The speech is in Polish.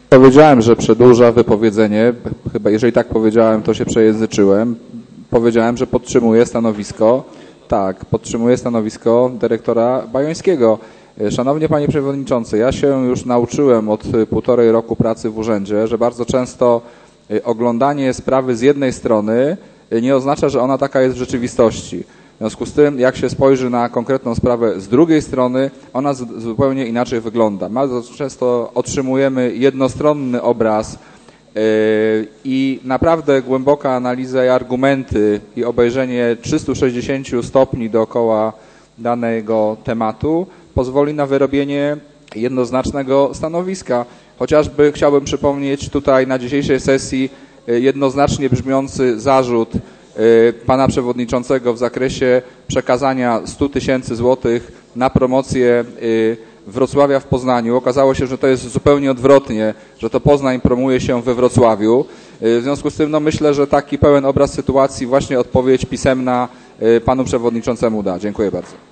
Powiedziałem, że przedłuża wypowiedzenie. Chyba jeżeli tak powiedziałem, to się przejęzyczyłem. Powiedziałem, że podtrzymuję stanowisko. Tak, podtrzymuję stanowisko dyrektora Bajońskiego. Szanowny Panie Przewodniczący, ja się już nauczyłem od 1,5 roku pracy w urzędzie, że bardzo często oglądanie sprawy z jednej strony nie oznacza, że ona taka jest w rzeczywistości. W związku z tym, jak się spojrzy na konkretną sprawę z drugiej strony, ona zupełnie inaczej wygląda. Bardzo często otrzymujemy jednostronny obraz i naprawdę głęboka analiza i argumenty i obejrzenie 360 stopni dookoła danego tematu pozwoli na wyrobienie jednoznacznego stanowiska. Chociażby chciałbym przypomnieć tutaj na dzisiejszej sesji jednoznacznie brzmiący zarzut pana przewodniczącego w zakresie przekazania 100 000 złotych na promocję Wrocławia w Poznaniu. Okazało się, że to jest zupełnie odwrotnie, że to Poznań promuje się we Wrocławiu. W związku z tym myślę, że taki pełen obraz sytuacji właśnie odpowiedź pisemna panu przewodniczącemu da. Dziękuję bardzo.